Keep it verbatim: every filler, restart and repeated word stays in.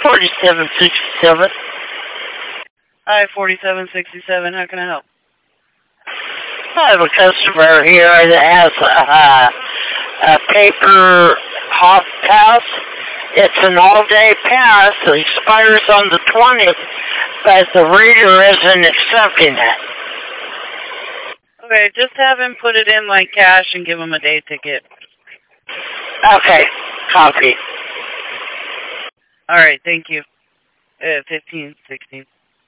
forty-seven sixty-seven. Hi, forty-seven sixty-seven. How can I help? I have a customer here that has a, a paper hot pass. It's an all-day pass that expires on the twentieth, but the reader isn't accepting it. Okay, just have him put it in like cash and give him a day ticket. Okay, copy. All right, thank you. Uh, fifteen sixteen.